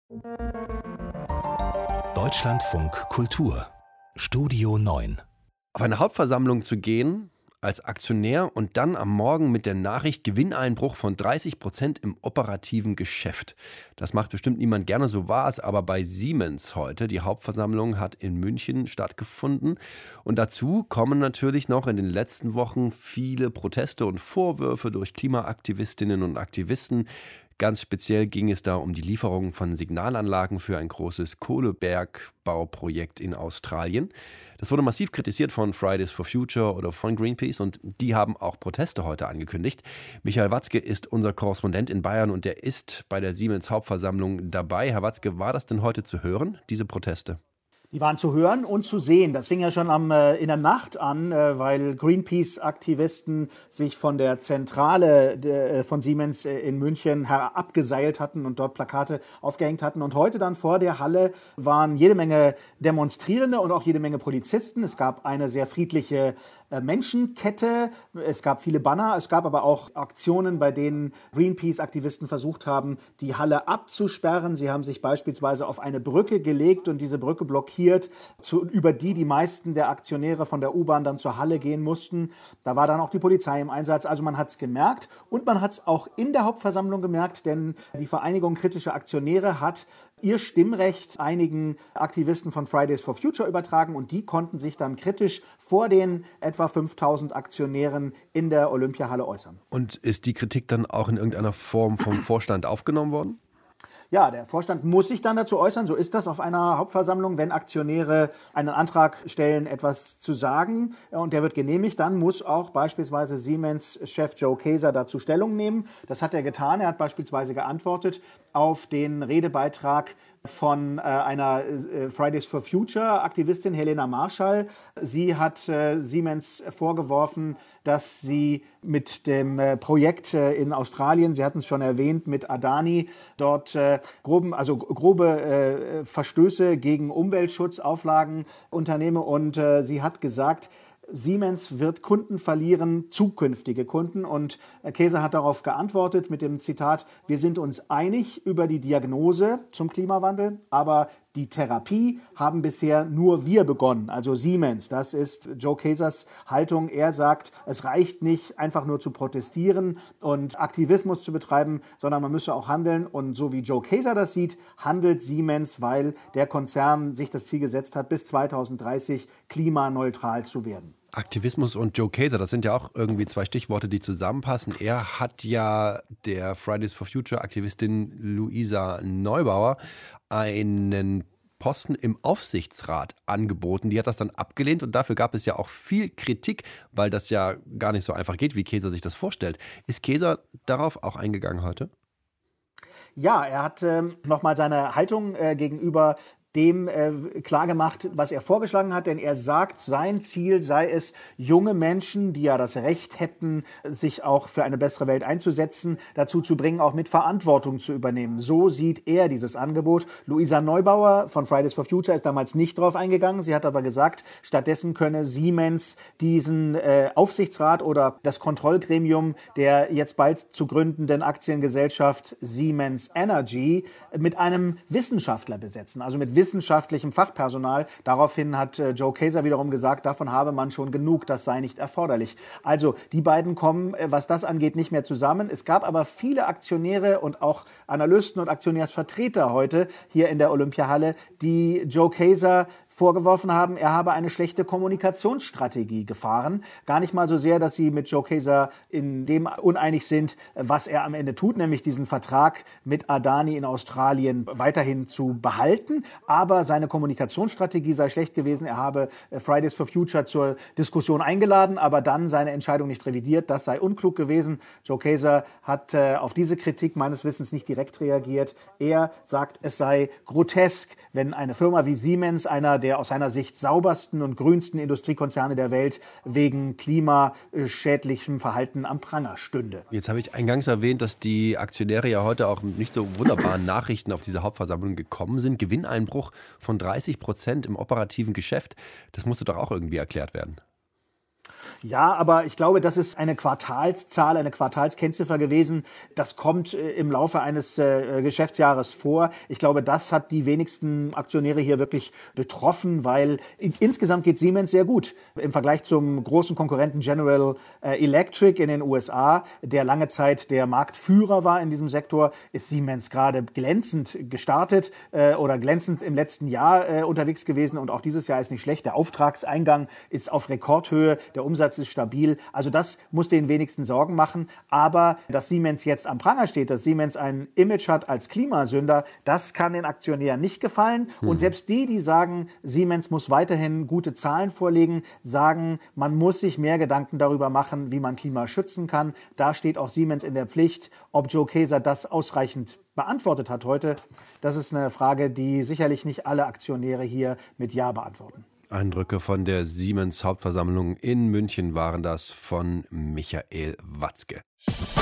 Deutschlandfunk Kultur Studio 9. Auf eine Hauptversammlung zu gehen als Aktionär und dann am Morgen mit der Nachricht Gewinneinbruch von 30% im operativen Geschäft. Das macht bestimmt niemand gerne, so war es aber bei Siemens heute. Die Hauptversammlung hat in München stattgefunden und dazu kommen natürlich noch in den letzten Wochen viele Proteste und Vorwürfe durch Klimaaktivistinnen und Aktivisten. Ganz speziell ging es da um die Lieferung von Signalanlagen für ein großes Kohlebergbauprojekt in Australien. Das wurde massiv kritisiert von Fridays for Future oder von Greenpeace und die haben auch Proteste heute angekündigt. Michael Watzke ist unser Korrespondent in Bayern und der ist bei der Siemens Hauptversammlung dabei. Herr Watzke, war das denn heute zu hören, diese Proteste? Die waren zu hören und zu sehen. Das fing ja schon in der Nacht an, weil Greenpeace-Aktivisten sich von der Zentrale von Siemens in München herabgeseilt hatten und dort Plakate aufgehängt hatten. Und heute dann vor der Halle waren jede Menge Demonstrierende und auch jede Menge Polizisten. Es gab eine sehr friedliche Menschenkette, es gab viele Banner, es gab aber auch Aktionen, bei denen Greenpeace-Aktivisten versucht haben, die Halle abzusperren. Sie haben sich beispielsweise auf eine Brücke gelegt und diese Brücke blockiert, über die meisten der Aktionäre von der U-Bahn dann zur Halle gehen mussten. Da war dann auch die Polizei im Einsatz. Also man hat es gemerkt und man hat es auch in der Hauptversammlung gemerkt, denn die Vereinigung kritischer Aktionäre hat ihr Stimmrecht einigen Aktivisten von Fridays for Future übertragen und die konnten sich dann kritisch vor den etwa 5000 Aktionären in der Olympiahalle äußern. Und ist die Kritik dann auch in irgendeiner Form vom Vorstand aufgenommen worden? Ja, der Vorstand muss sich dann dazu äußern. So ist das auf einer Hauptversammlung. Wenn Aktionäre einen Antrag stellen, etwas zu sagen und der wird genehmigt, dann muss auch beispielsweise Siemens-Chef Joe Kaeser dazu Stellung nehmen. Das hat er getan. Er hat beispielsweise geantwortet auf den Redebeitrag von einer Fridays for Future Aktivistin Helena Marschall. Sie hat Siemens vorgeworfen, dass sie mit dem Projekt in Australien, Sie hatten es schon erwähnt, mit Adani dort grobe Verstöße gegen Umweltschutzauflagen unternehme. Und sie hat gesagt, Siemens wird Kunden verlieren, zukünftige Kunden. Und Kaeser hat darauf geantwortet mit dem Zitat: Wir sind uns einig über die Diagnose zum Klimawandel, aber die Therapie haben bisher nur wir begonnen, also Siemens. Das ist Joe Kaesers Haltung. Er sagt, es reicht nicht, einfach nur zu protestieren und Aktivismus zu betreiben, sondern man müsse auch handeln. Und so wie Joe Kaeser das sieht, handelt Siemens, weil der Konzern sich das Ziel gesetzt hat, bis 2030 klimaneutral zu werden. Aktivismus und Joe Kaeser, das sind ja auch irgendwie zwei Stichworte, die zusammenpassen. Er hat ja der Fridays for Future Aktivistin Luisa Neubauer einen Posten im Aufsichtsrat angeboten. Die hat das dann abgelehnt und dafür gab es ja auch viel Kritik, weil das ja gar nicht so einfach geht, wie Kaeser sich das vorstellt. Ist Kaeser darauf auch eingegangen heute? Ja, er hat nochmal seine Haltung gegenüber dem klargemacht, was er vorgeschlagen hat, denn er sagt, sein Ziel sei es, junge Menschen, die ja das Recht hätten, sich auch für eine bessere Welt einzusetzen, dazu zu bringen, auch mit Verantwortung zu übernehmen. So sieht er dieses Angebot. Luisa Neubauer von Fridays for Future ist damals nicht drauf eingegangen. Sie hat aber gesagt, stattdessen könne Siemens diesen Aufsichtsrat oder das Kontrollgremium der jetzt bald zu gründenden Aktiengesellschaft Siemens Energy mit einem Wissenschaftler besetzen, also mit wissenschaftlichem Fachpersonal. Daraufhin hat Joe Kaeser wiederum gesagt, davon habe man schon genug, das sei nicht erforderlich. Also die beiden kommen, was das angeht, nicht mehr zusammen. Es gab aber viele Aktionäre und auch Analysten und Aktionärsvertreter heute hier in der Olympiahalle, die Joe Kaeser vorgeworfen haben, er habe eine schlechte Kommunikationsstrategie gefahren. Gar nicht mal so sehr, dass sie mit Joe Kaeser in dem uneinig sind, was er am Ende tut, nämlich diesen Vertrag mit Adani in Australien weiterhin zu behalten. Aber seine Kommunikationsstrategie sei schlecht gewesen. Er habe Fridays for Future zur Diskussion eingeladen, aber dann seine Entscheidung nicht revidiert. Das sei unklug gewesen. Joe Kaeser hat auf diese Kritik meines Wissens nicht direkt reagiert. Er sagt, es sei grotesk, wenn eine Firma wie Siemens, einer der aus seiner Sicht saubersten und grünsten Industriekonzerne der Welt, wegen klimaschädlichem Verhalten am Pranger stünde. Jetzt habe ich eingangs erwähnt, dass die Aktionäre ja heute auch nicht so wunderbaren Nachrichten auf diese Hauptversammlung gekommen sind. Gewinneinbruch von 30% im operativen Geschäft. Das musste doch auch irgendwie erklärt werden. Ja, aber ich glaube, das ist eine Quartalszahl, eine Quartalskennziffer gewesen. Das kommt im Laufe eines Geschäftsjahres vor. Ich glaube, das hat die wenigsten Aktionäre hier wirklich betroffen, weil insgesamt geht Siemens sehr gut. Im Vergleich zum großen Konkurrenten General Electric in den USA, der lange Zeit der Marktführer war in diesem Sektor, ist Siemens gerade glänzend gestartet oder glänzend im letzten Jahr unterwegs gewesen. Und auch dieses Jahr ist nicht schlecht. Der Auftragseingang ist auf Rekordhöhe, der Umsatz ist stabil. Also das muss den wenigsten Sorgen machen. Aber dass Siemens jetzt am Pranger steht, dass Siemens ein Image hat als Klimasünder, das kann den Aktionären nicht gefallen. Und selbst die sagen, Siemens muss weiterhin gute Zahlen vorlegen, sagen, man muss sich mehr Gedanken darüber machen, wie man Klima schützen kann. Da steht auch Siemens in der Pflicht. Ob Joe Kaeser das ausreichend beantwortet hat heute, das ist eine Frage, die sicherlich nicht alle Aktionäre hier mit Ja beantworten. Eindrücke von der Siemens-Hauptversammlung in München waren das von Michael Watzke.